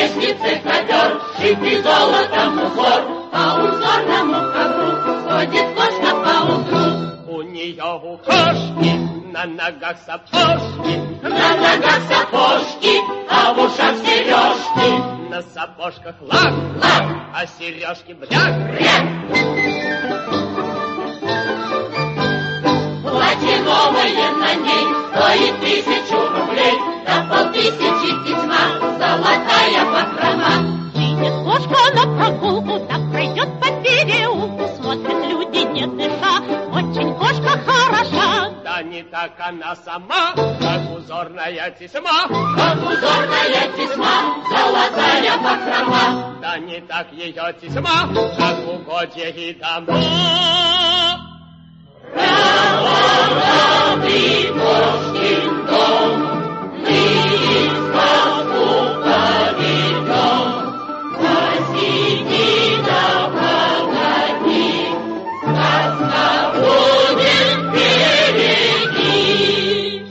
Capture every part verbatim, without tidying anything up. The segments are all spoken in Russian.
лестнице ковер, шитый золотом узор, по узорному ковру ходит кошка по углу. У нее у кошки на ногах сапожки, на ногах сапожки, а в ушах сережки. На сапожках лак, лак, а сережки бряк, бряк. Платье новое на ней стоит тысячу рублей, на полтысячи тесьма золотая бахрома. Едет кошка на прогулку, так пройдет по переулку, смотрят люди, не дыша, очень кошка хороша. Да не так она сама, как узорная тесьма, как узорная тесьма, золотая бахрома. Да не так ее тесьма, как угодья и дома. Праворадный кошкин дом, мы из сказку поведем. Посиди да погоди, сказка будет впереди.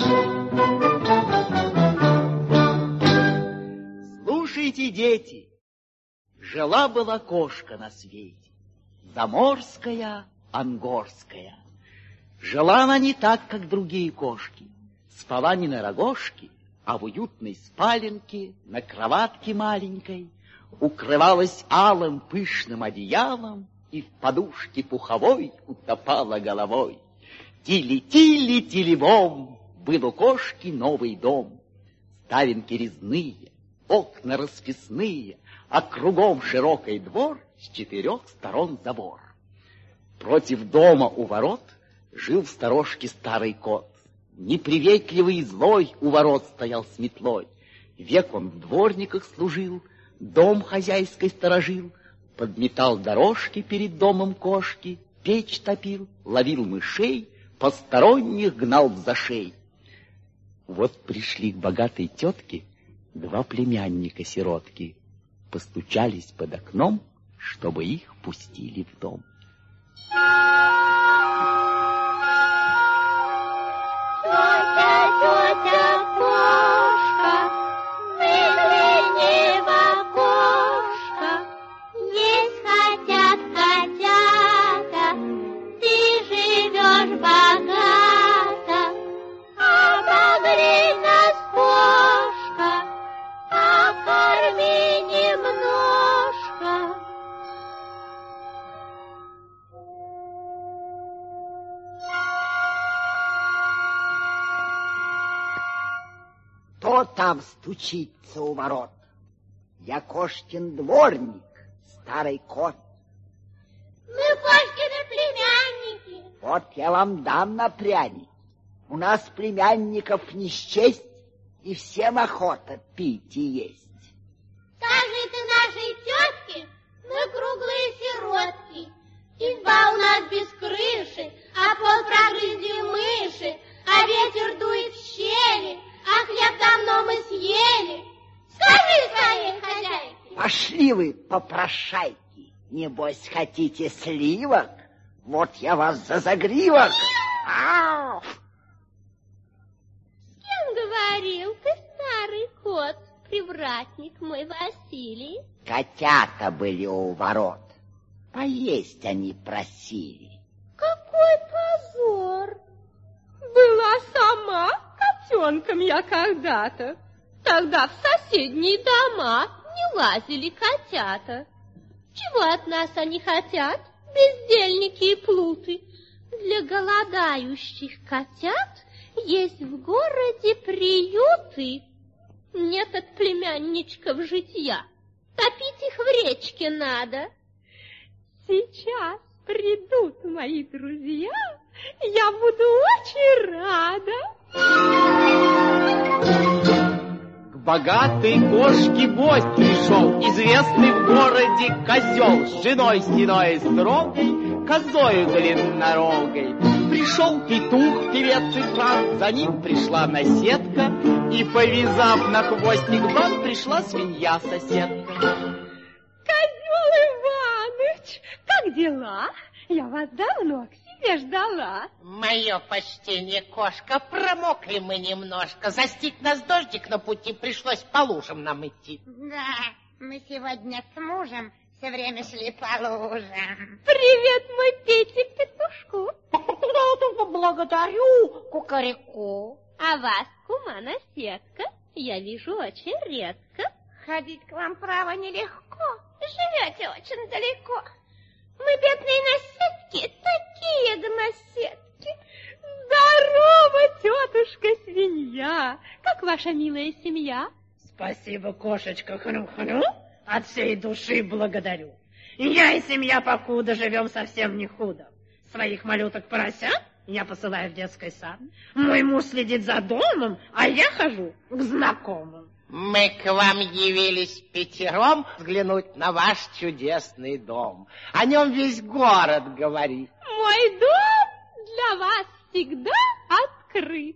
Слушайте, дети, жила-была кошка на свете, заморская, ангорская. Жила она не так, как другие кошки. Спала не на рогожке, а в уютной спаленке, на кроватке маленькой, укрывалась алым пышным одеялом и в подушке пуховой утопала головой. Тили-тили-тили-бом, был у кошки новый дом. Ставенки резные, окна расписные, а кругом широкий двор, с четырех сторон забор. Против дома у ворот жил в сторожке старый кот. Неприветливый и злой у ворот стоял с метлой. Век он в дворниках служил, дом хозяйской сторожил, подметал дорожки перед домом кошки, печь топил, ловил мышей, посторонних гнал в зашей. Вот пришли к богатой тетке два племянника-сиротки, постучались под окном, чтобы их пустили в дом. Тетя, тетя, кошка, выгляни в окошко. Есть хотят котята, ты живешь богато. Обогрей нас, кошка, покорми немножко. Кто там стучится у ворот? Я кошкин дворник, старый кот. Мы кошкины племянники. Вот я вам дам на пряник. У нас племянников не счесть, и всем охота пить и есть. Скажи ты нашей тетке, мы круглые сиротки. Изба у нас без крыши, а пол прогрызли мыши, а ветер дует в щели, а хлеб давно мы съели. Скажи своей хозяйке. Пошли вы, попрошайки, небось хотите сливок? Вот я вас за загривок. Ау! С кем говорил ты, старый кот, привратник мой Василий? Котята были у ворот, поесть они просили. Какой позор! Была сама котенком я когда-то. Тогда в соседние дома не лазили котята. Чего от нас они хотят, бездельники и плуты? Для голодающих котят есть в городе приюты. Нет от племянничков житья, топить их в речке надо. Сейчас придут мои друзья, я буду очень рада. К богатой кошке гость пришел, известный в городе козел, с женой седой и строгой, козою длиннорогой. Пришел петух, певец и франк, за ним пришла наседка, и, повязав на хвостик бант, пришла свинья-соседка. Козел Иваныч, как дела? Я вас давно к себе ждала. Мое почтение, кошка, промокли мы немножко. Застиг нас дождик на пути, пришлось по лужам нам идти. Да, Мы сегодня с мужем все время шли по лужам. Привет, мой Петик петушку. Благодарю, кукареку. А вас, кума, наседка, я вижу очень редко. Ходить к вам, право, нелегко. Живете очень далеко. Мы, бедные наседки, такие гноседки. Здорово, тетушка свинья. Как ваша милая семья? Спасибо, кошечка Хрю-Хрю. От всей души благодарю. Я и семья покуда живем совсем не худо. Своих малюток-поросят я посылаю в детский сад. Мой муж следит за домом, а я хожу к знакомым. Мы к вам явились пятером взглянуть на ваш чудесный дом. О нем весь город говорит. Мой дом для вас всегда открыт.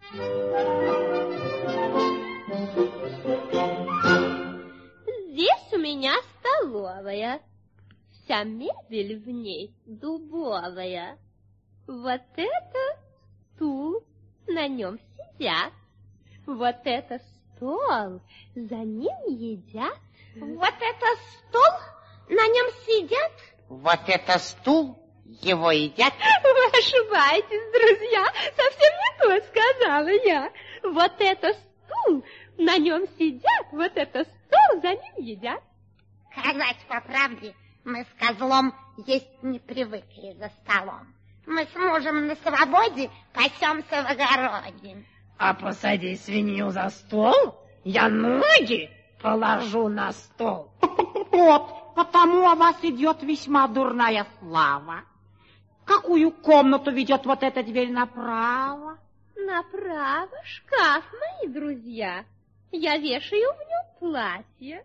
Здесь у меня столовая. Вся мебель в ней дубовая. Вот это стул, на нем сидят. Вот это стол, за ним едят. Вот это стул, на нем сидят. Вот это стул, его едят. Вы ошибаетесь, друзья, совсем не то сказала я. Вот это стул, на нем сидят, вот это стол, за ним едят. Сказать по правде, мы с козлом есть не привыкли за столом. Мы с мужем на свободе пасемся в огороде. А посади свинью за стол, я ноги положу на стол. Вот, потому о вас идет весьма дурная слава. Какую комнату ведет вот эта дверь направо? Направо шкаф, мои друзья. Я вешаю в нем платье.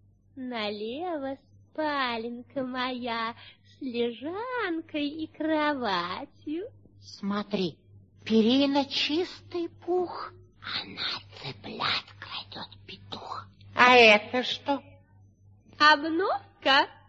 Налево спаленка моя с лежанкой и кроватью. Смотри, перина чистый пух, а на цыплят кладет петух. А это что? Обновка,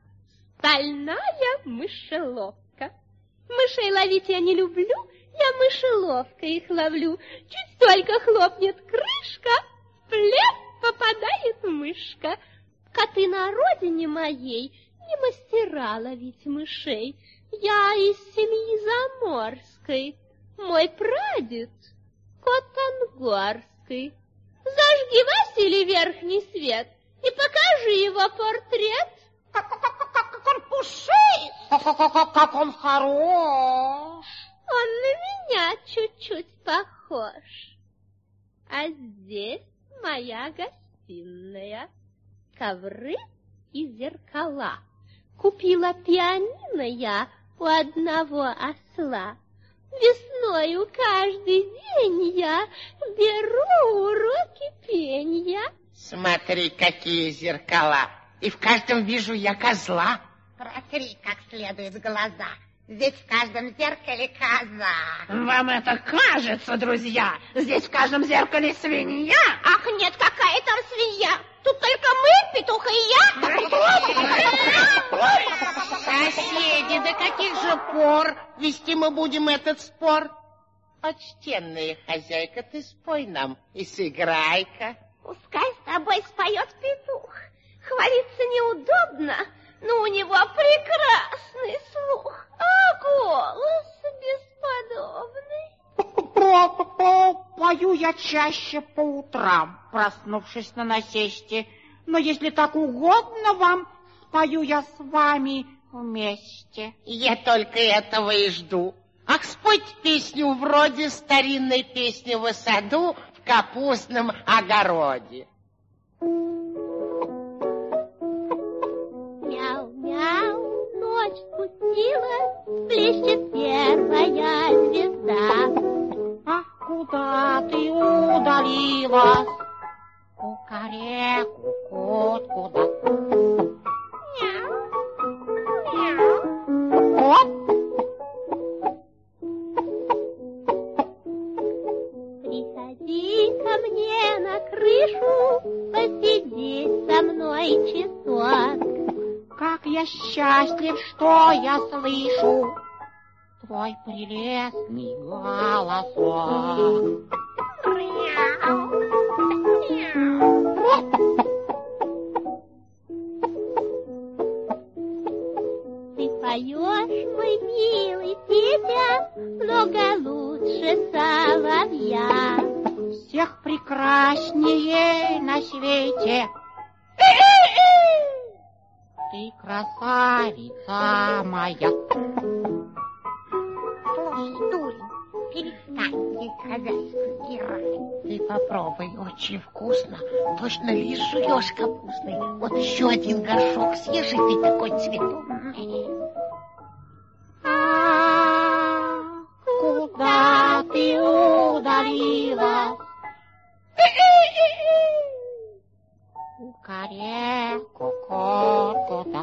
стальная мышеловка. Мышей ловить я не люблю, я мышеловкой их ловлю. Чуть только хлопнет крышка, плеп, попадает мышка. Коты на родине моей не мастера ловить мышей. Я из семьи заморской, мой прадед кот ангорский. Зажги, Василий, верхний свет и покажи его портрет. Как он пушист, как он хорош. Он на меня чуть-чуть похож. А здесь моя гостиная. Ковры и зеркала. Купила пианино я у одного осла. Весною каждый день я беру уроки пенья. Смотри, какие зеркала. И в каждом вижу я козла. Протри как следует глаза. Здесь в каждом зеркале коза. Вам это кажется, друзья? Здесь в каждом зеркале свинья? Ах, нет, какая там свинья? Тут только мы, петух и я. Соседи, до каких же пор вести мы будем этот спор? Почтенная хозяйка, ты спой нам и сыграй-ка. Пускай с тобой споет петух. Хвалиться неудобно, но у него прекрасный слух, а голос бесподобный. Пою я чаще по утрам, проснувшись на насесте. Но если так угодно вам, спою я с вами вместе. Я только этого и жду. Ах, спойте песню вроде старинной песни в саду в капустном огороде. Мяу-мяу, ночь спустилась, блещет первая звезда. Ах, куда ты удалилась? Кукареку, кот, куда? Мяу, мяу. Кот? Приходи ко мне на крышу, посиди со мной часок. Как я счастлив, что я слышу твой прелестный голосок. Мяу, мяу. на свете. Ты красавица моя. Слушай, дурень, перестань ей хозяйку играть. Ты попробуй, очень вкусно. Точно лист жуешь капустный. Вот еще один горшок съешь, и ты такой цветок. А куда ты удалилась? Кукареку, ко-ко-да.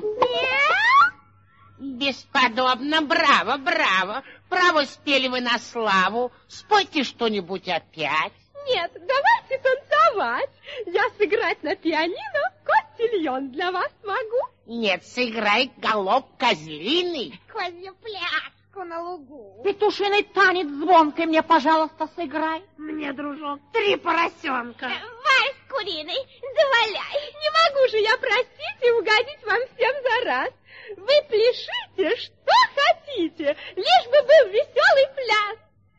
Бесподобно, браво, браво. Право, спели вы на славу. Спойте что-нибудь опять. Нет, давайте танцевать. Я сыграть на пианино котильон для вас могу. Нет, сыграй галоп козлиный. Козью пляску на лугу. Петушиный танец звонкой мне, пожалуйста, сыграй. Мне, дружок, три поросенка. Вальс куриный, заваляй. Не могу же я просить и угодить вам всем за раз. Вы пляшите, что хотите, лишь бы был веселый пляс.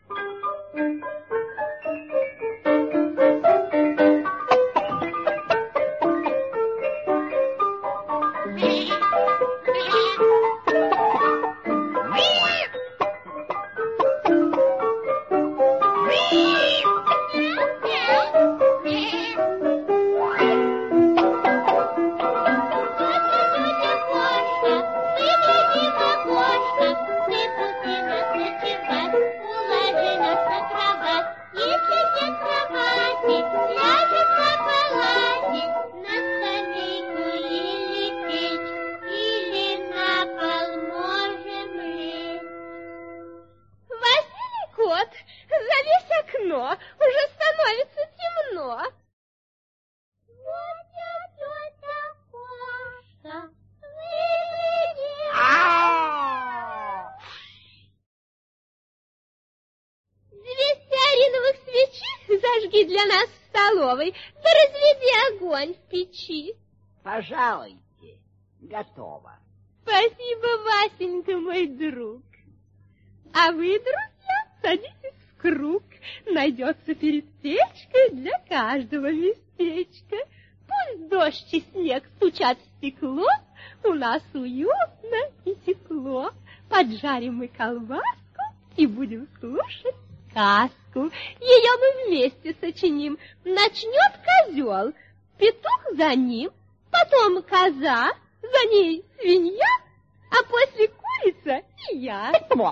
Для нас в столовой, да разведи огонь в печи. Пожалуйте, готово. Спасибо, Васенька, мой друг. А вы, друзья, садитесь в круг. Найдется перед печкой для каждого местечко. Пусть дождь и снег стучат в стекло, у нас уютно и тепло. Поджарим мы колбаску и будем слушать сказку. Ее мы вместе сочиним. Начнет козел, петух за ним, потом коза, за ней свинья, а после курица и я. Ну,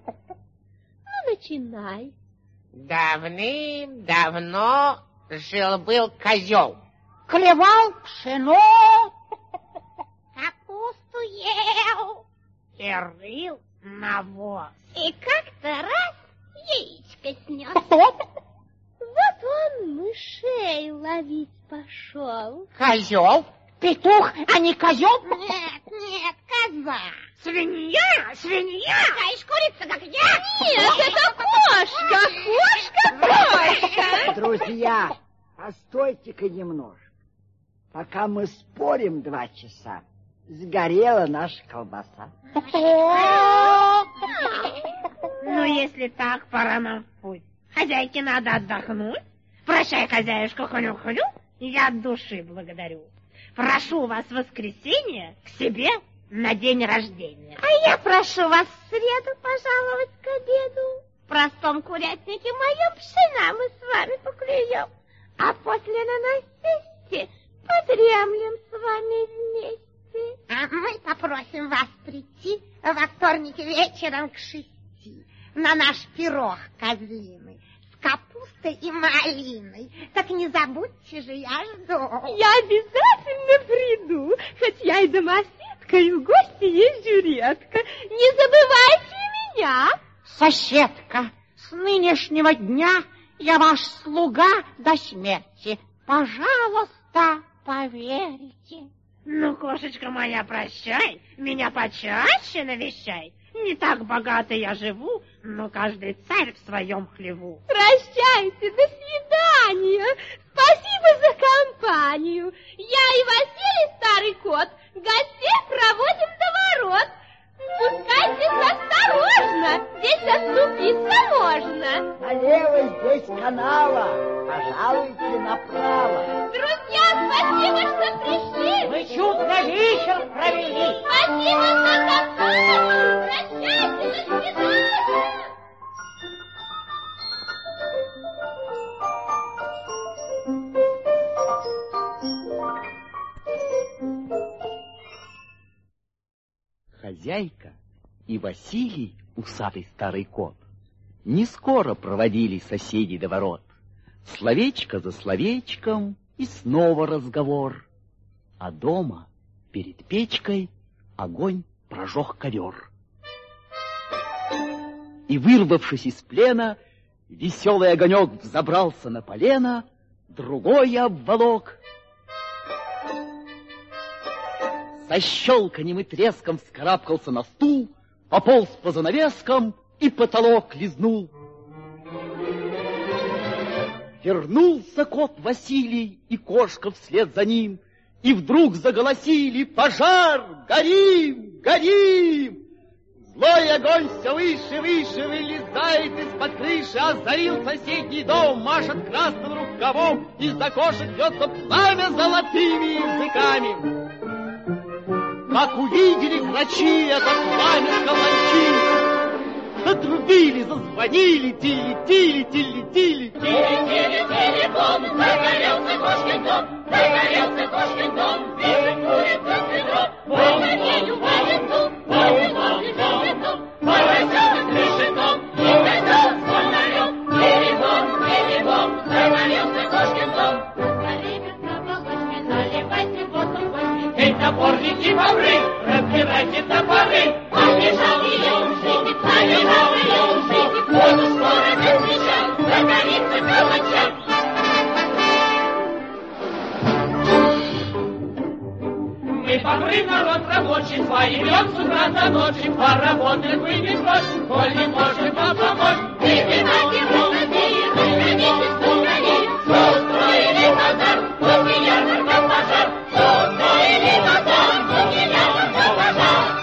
начинай. Давным-давно жил-был козел. Клевал пшено, Капусту ел. И рыл навоз. И как-то раз яичко снес. Вот он мышей ловить пошел. Козел? петух, а не козел. Нет, нет, коза. Свинья, свинья. Такая ж курица, как я. Нет, это кошка, кошка, кошка. Друзья, постойте-ка немножко. Пока мы спорим два часа, сгорела наша колбаса. Ну, если так, пора нам в путь. Хозяйке надо отдохнуть. Прощай, хозяюшка, хрю-хрю, я от души благодарю. Прошу вас в воскресенье к себе на день рождения. А я прошу вас в среду пожаловать к обеду. В простом курятнике моем пшена мы с вами поклюем, а после на насесте подремлем с вами вместе. А мы попросим вас прийти во вторник вечером к шести на наш пирог козлиный с капустой и малиной. Так не забудьте же, я жду. Я обязательно приду, хоть я и домоседка, и в гости езжу редко. Не забывайте меня. Соседка, с нынешнего дня я ваш слуга до смерти. Пожалуйста, поверьте. Ну, кошечка моя, прощай, меня почаще навещай. Не так богато я живу, но каждый царь в своем хлеву. Прощайте, до свидания. Спасибо за компанию. Я и Василий, старый кот, гостей проводим до ворот. Спускайтесь осторожно, здесь оступиться можно. Налево здесь канава, пожалуйте направо. Друзья, хозяйка и Василий, усатый старый кот, не скоро проводили соседей до ворот. Словечко за словечком и снова разговор. А дома перед печкой огонь прожег ковер. И, вырвавшись из плена, веселый огонек взобрался на полено, другой обволок. Со щелканьем и треском вскарабкался на стул, пополз по занавескам и потолок лизнул. Вернулся кот Василий и кошка вслед за ним, и вдруг заголосили: пожар! Горим! Горим! Злой огонь все выше, выше вылезает из-под крыши, озарил соседний дом, машет красным рукавом, из окошек бьется пламя золотыми языками. Как увидели грачи это пламя каланчи, затрубили, зазвонили, тили-тили, тили-тили. Тили-тили-тили-бом, загорелся кошкин дом, загорелся кошкин дом, бежит курица с ведром, ой, на ней упадет дом, ой, на ней упадет дом, поросенок крышит дом, и козел с фонарем, тили-бом, тили-бом, загорелся кошкин дом. Заливится молочкой, заливайте воздух кошкин. Эй, топорники, бобры, разбирайте топоры, побежал ее ушить, побежал ее ушить, воду скоро засвечал, загорится каланча. Мы бобры, народ рабочий, поедем с утра до ночи, поработать вы не прочь, коль не можем вам помочь. Выпивайте ровнодеи, выгоните стукани, что устроили базар, после ярмарка пожар, что устроили базар, после ярмарка пожар.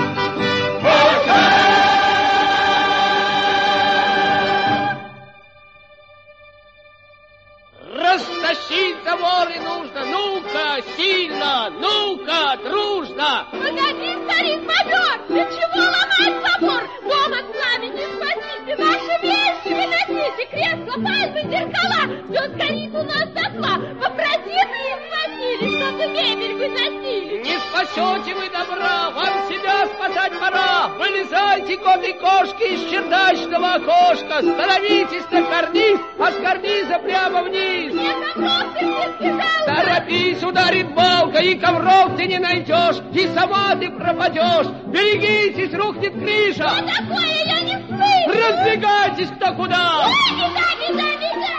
Растащить заборы нужно, ну-ка, сильно, ну-ка, дружно. Погоди, старик бобер, для чего ломать забор? Дома с нами не схватите, наши вещи выносите, кресла, пальмы, зеркала, все сгорит у нас дотла. Попросим и схватили, чтобы мебель выносили. Не спасете вы добра, вам себя спасать пора. Вылезайте, кот и кошки, из чердачного окошка, становитесь на карниз, а с карниза прямо вниз. Это просто не сбежал. Торопись, ударит балка, и ковров ты не найдешь, и сама ты пропадешь. Берегитесь, рухнет крыша. Что такое, я не слышу. Разбегайтесь кто куда. Ой, беда, беда, беда.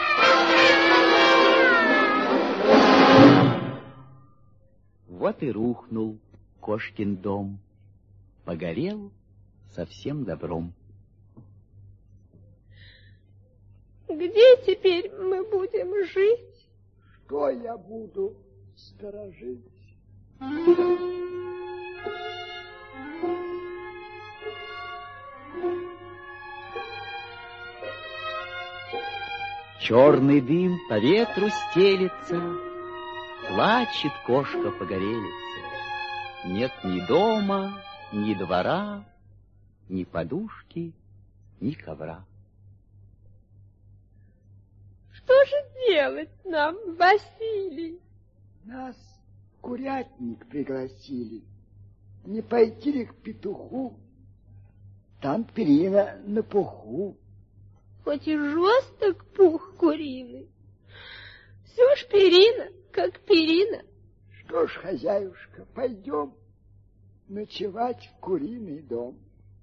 Вот и рухнул кошкин дом, погорел совсем добром. Где теперь мы будем жить? Что я буду сторожить? Черный дым по ветру стелется, плачет кошка погорелица. Нет ни дома, ни двора, ни подушки, ни ковра. Что же делать нам, Василий? Нас в курятник пригласили. Не пойти ли к петуху? Там перина на пуху. Хоть и жесток пух куриный, все ж перина, как перина. Что ж, хозяюшка, пойдем ночевать в куриный дом.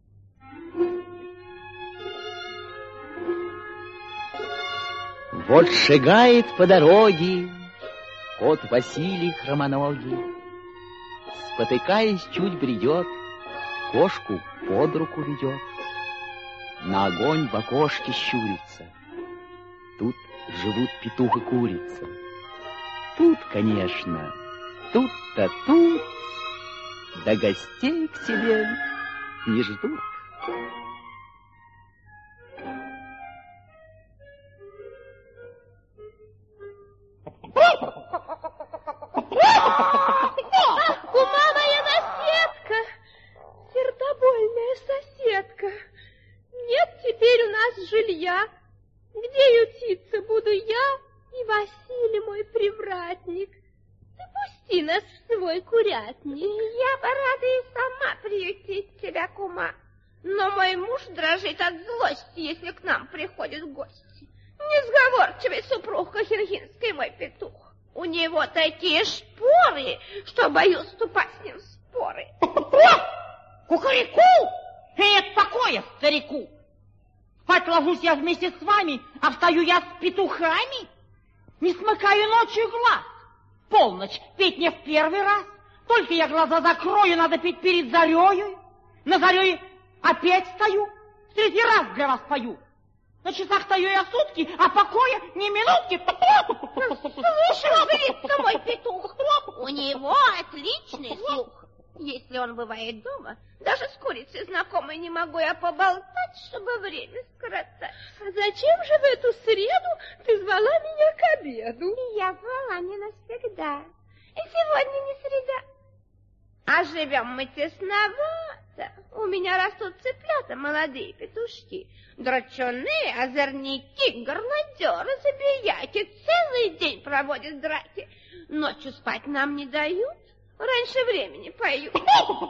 Вот шагает по дороге кот Василий хромоногий. Спотыкаясь, чуть бредет, кошку под руку ведет. На огонь в окошке щурится. Тут живут петух и курица. Тут, конечно, тут-то тут, да гостей к себе не ждут. Ума моя наседка, сердобольная соседка, нет теперь у нас жилья. Где ютиться буду я и Василий мой привратник? Ты пусть пусти нас в свой курятник. Я бы рада и сама приютить тебя, кума. Но мой муж дрожит от злости, если к нам приходят гости. Несговорчивый супруг Кахиргинский мой петух. У него такие шпоры, что боюсь вступать с ним в споры. Кукареку! Нет покоя старику! Спать ложусь я вместе с вами, а встаю я с петухами. Не смыкаю ночью глаз. Полночь петь не в первый раз. Только я глаза закрою, надо петь перед зарею. На заре опять стою, в третий раз для вас пою. На часах стою я сутки, а покоя ни минутки. Слушай, говорится мой петух, у него отличный слух. Если он бывает дома, даже с курицей знакомой не могу я поболтать, чтобы время скоротать. А зачем же в эту среду ты звала меня к обеду? Я звала не навсегда, и сегодня не среда. А живем мы тесновато. У меня растут цыплята, молодые петушки, драчуны, озорники, горнадеры, забияки. Целый день проводят драки. Ночью спать нам не дают, раньше времени поют. Вот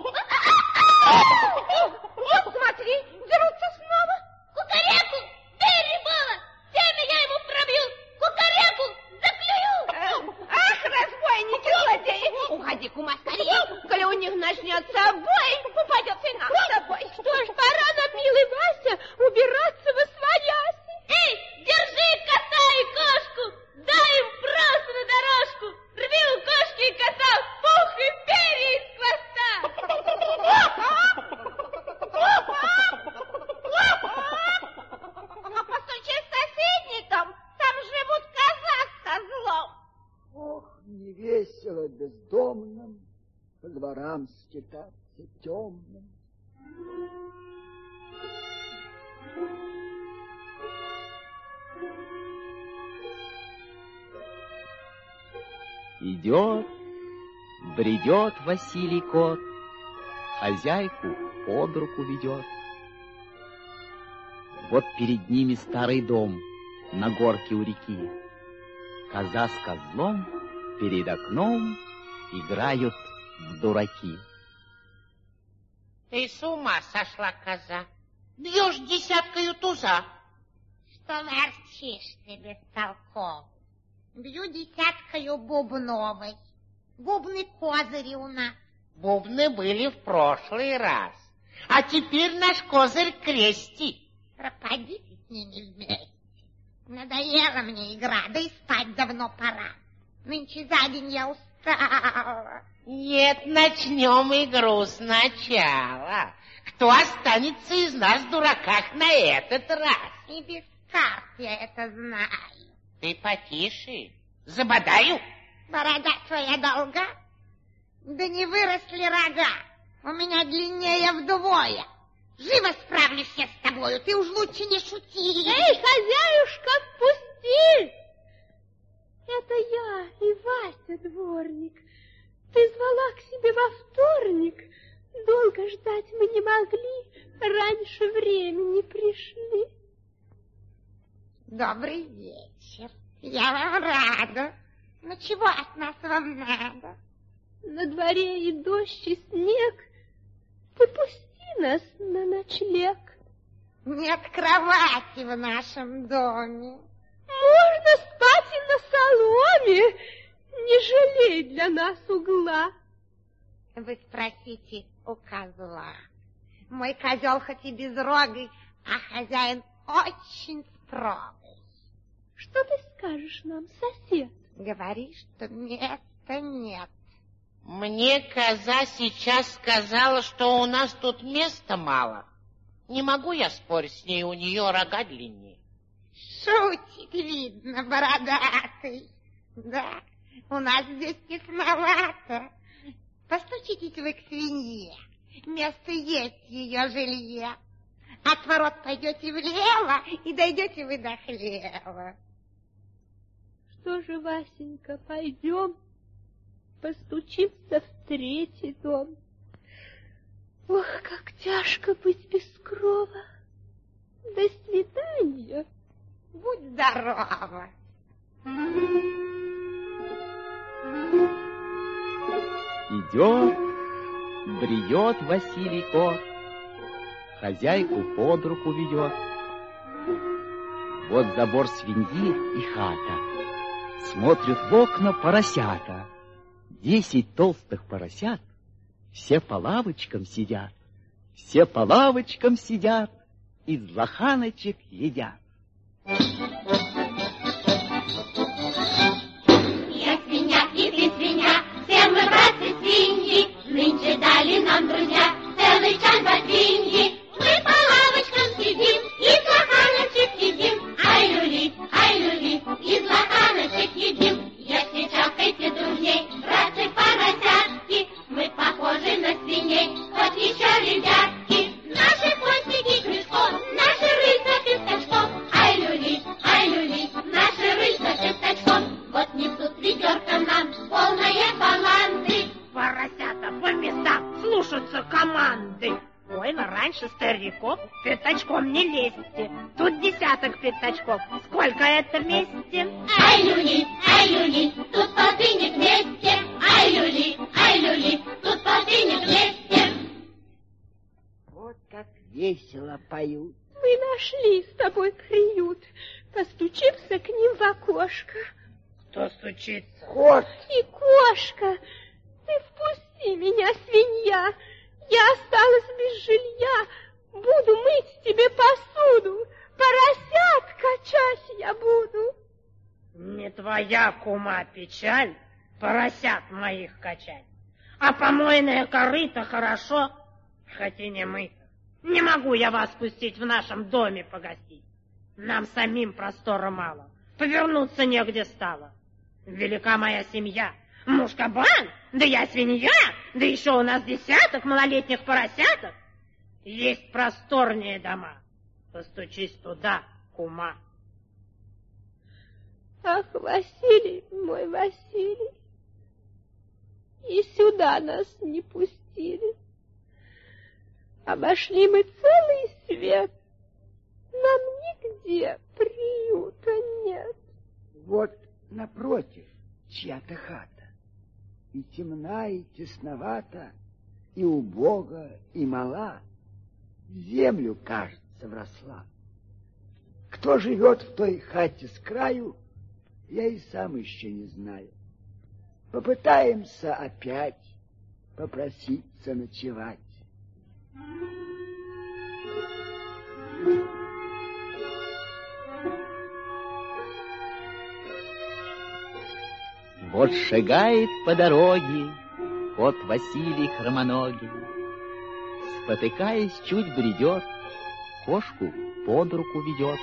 смотри, дерутся снова. Кукареку, бери было, семя я ему пробью. Кукареку, заклюю. Ах, разбойники, злодеи, уходи, кума, скорее, коли у них начнется бой, попадется и нам с тобой. Что ж, пора нам, милый Вася, убираться во свояси. Эй, держи кота и кошку, дай им просто на дорожку. Рви у кошки и кота пух и перья из Ну, постучи в соседний дом, там живут коза с козлом. Ох, не весело бездомным по дворам скитаться темным. Идет, бредет Василий кот, хозяйку под руку ведет. Вот перед ними старый дом на горке у реки. Коза с козлом перед окном играют в дураки. Ты с ума сошла, коза. Бьешь десяткою туза. Что ворчишь ты бестолковый? Бью десяткою бубновой. Бубны козыри у нас. Бубны были в прошлый раз. А теперь наш козырь крести. Пропадите с ними вместе. Надоела мне игра, да и спать давно пора. Нынче за день я устала. Нет, начнем игру сначала. Кто останется из нас в дураках на этот раз? И без карт я это знаю. Ты потише, забодаю. Борода твоя долга? Да не выросли рога. У меня длиннее вдвое. Живо справлюсь я с тобою, ты уж лучше не шути. Эй, хозяюшка, пусти! Это я и Вася, дворник. Ты звала к себе во вторник. Долго ждать мы не могли, раньше времени пришли. Добрый вечер, я вам рада. Но чего от нас вам надо? На дворе и дождь, и снег. Ты пусти нас на ночлег. Нет кровати в нашем доме. Можно спать и на соломе, не жалей для нас угла. Вы спросите у козла. Мой козел хоть и безрогий, а хозяин очень строгий. Что ты скажешь нам, сосед? Говори, что места нет. Мне коза сейчас сказала, что у нас тут места мало. Не могу я спорить с ней, у нее рога длиннее. Шутит, видно, бородатый. Да, у нас здесь тесновато. Постучитесь вы к свинье, место есть в ее жилье. От ворот пойдете влево и дойдете вы до хлева. Что же, Васенька, пойдем, постучимся в третий дом. Ох, как тяжко быть без крова. До свидания. Будь здорова. Идет, бредет Василий кот, хозяйку под руку ведет. Вот забор свиньи и хата, смотрят в окна поросята. Десять толстых поросят, все по лавочкам сидят, все по лавочкам сидят, из лоханочек едят. Я свинья, и ты свинья, все мы братцы свиньи. Нынче дали нам друзья целый чан ботвиньи. Мы по лавочкам сидим, из лоханочек едим. Ай, люли, ай, люли, из лоханочек едим. Если чавкайте дружней, братцы поросятки, мы похожи на свиней, хоть еще ребятки. Наши хвостики крючком, наши рыльца пятачком. Ай, люли, ай, люли, наши рыльца пятачком. Вот несут ведерко нам полное баланды. Поросята по местам слушаются команды. Ой, но раньше стариков пятачком не лезьте. Тут десяток пятачков. Сколько это вместе? Ай, люли, ай, люли, тут полтинник вместе. Ай, люли, ай, люли, тут полтинник вместе. Вот как весело поют. Мы нашли с тобой приют. Постучимся к ним в окошко. Кто стучится? Кот! И кошка. Ты впусти меня, свинья. Я осталась без жилья. Буду мыть тебе посуду. Поросят качать я буду. Не твоя, кума, печаль поросят моих качать. А помойное корыто хорошо, хоть и не мыто. Не могу я вас пустить в нашем доме погостить. Нам самим простора мало, повернуться негде стало. Велика моя семья, муж кабан, да я свинья, да еще у нас десяток малолетних поросяток. Есть просторнее дома, постучись туда, кума. Ах, Василий, мой Василий, и сюда нас не пустили. Обошли мы целый свет, нам нигде приюта нет. Вот напротив чья-то хата, и темна, и тесновата, и убога, и мала, в землю, кажется, вросла. Кто живет в той хате с краю, я и сам еще не знаю. Попытаемся опять попроситься ночевать. Вот шагает по дороге кот Василий хромоногий. Спотыкаясь, чуть бредет, кошку под руку ведет.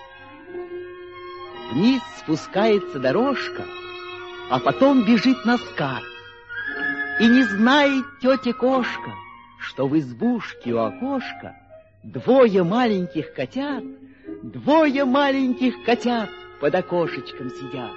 Вниз спускается дорожка, а потом бежит на скат. И не знает тетя кошка, что в избушке у окошка двое маленьких котят, двое маленьких котят под окошечком сидят.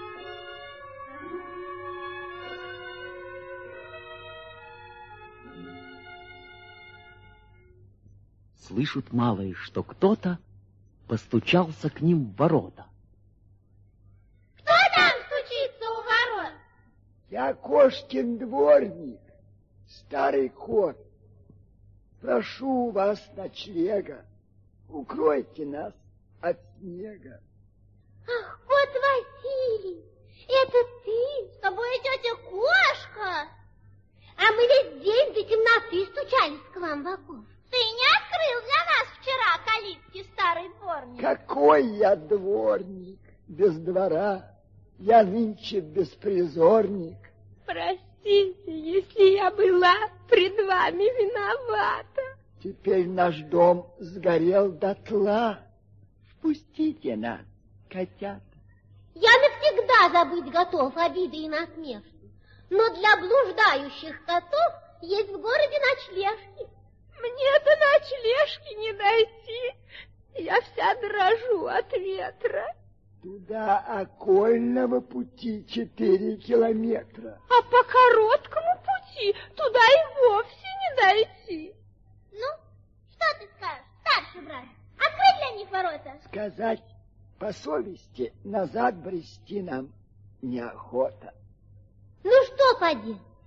Слышат малые, что кто-то постучался к ним в ворота. Кто там стучится у ворот? Я кошкин дворник, старый кот. Прошу вас ночлега, укройте нас от снега. Ах, кот Василий, это ты? С тобой тетя Кошка? А мы весь день до темноты стучались к вам в окошко. Ты не открыл для нас вчера калитки, старый дворник? Какой я дворник без двора, я нынче беспризорник. Простите, если я была пред вами виновата. Теперь наш дом сгорел дотла. Впустите нас, котята. Я навсегда забыть готов обиды и насмешки, но для блуждающих котов есть в городе ночлежки. Мне-то ночлежки не найти, я вся дрожу от ветра. Туда окольного пути четыре километра. А по короткому пути туда и вовсе не дойти. Ну, что ты скажешь, старший брат? Открыть для них ворота? Сказать по совести, назад брести нам неохота. Ну что, поди,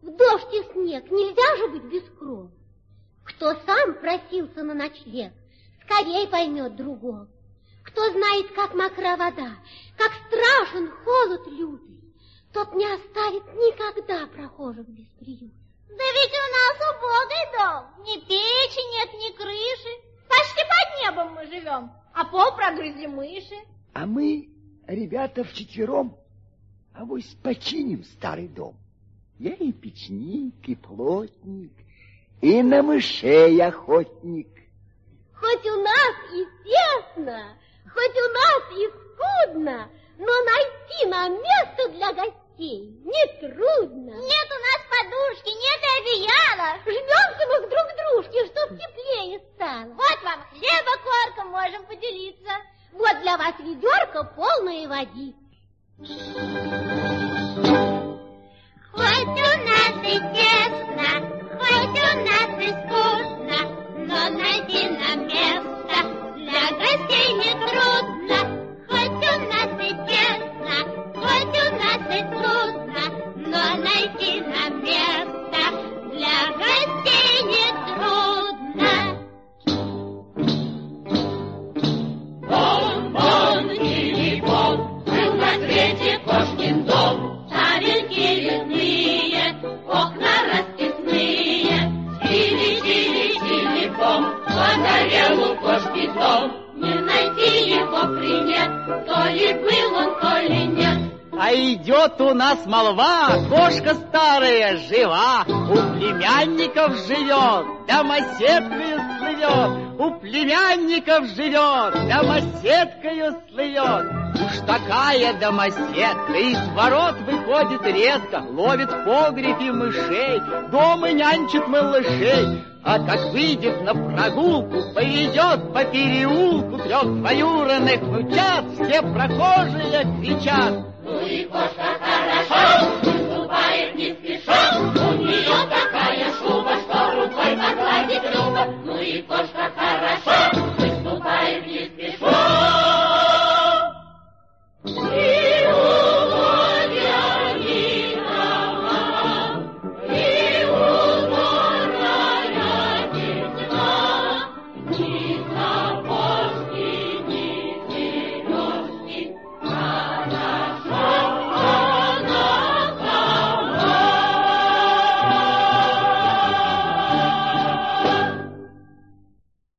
В дождь и снег нельзя же быть без кров. Кто сам просился на ночлег, скорей поймет другого. Кто знает, как мокра вода, как страшен холод лютый, тот не оставит никогда прохожих без приюта. Да ведь у нас убогий дом, ни печи нет, ни крыши. Почти под небом мы живем, а пол прогрызли мыши. А мы, ребята, вчетвером, авось починим старый дом. Я и печник, и плотник, и на мышей охотник. Хоть у нас и тесно, хоть у нас и скудно, но найти нам место для гостей нетрудно. Нет у нас подушки, нет одеяла. Жмемся мы друг к дружке, чтоб теплее стало. Вот вам хлеба корка, можем поделиться. Вот для вас ведерко полное воды. Хоть у нас и тесно, хоть у нас и скучно, но найти нам место для гостей нетрудно. Хоть у нас и тесно, хоть у нас и скучно, но найти нам место для гостей нетрудно. Бон-бон или бон, был на свете кошкин дом. Тарелки резные, окна расписные, чили-чили-чили-бом, погорел у кошки дом. Не найти его принят, то ли был он, то ли нет. А идет у нас молва, кошка старая жива, у племянников живет, домоседкою слывет, у племянников живет, домоседкою слывет. Уж такая домоседка из ворот выходит редко, ловит в погребе мышей, дома нянчит малышей. А как выйдет на прогулку, поведет по переулку трех двоюродных внучат, все прохожие кричат: ну и кошка хороша!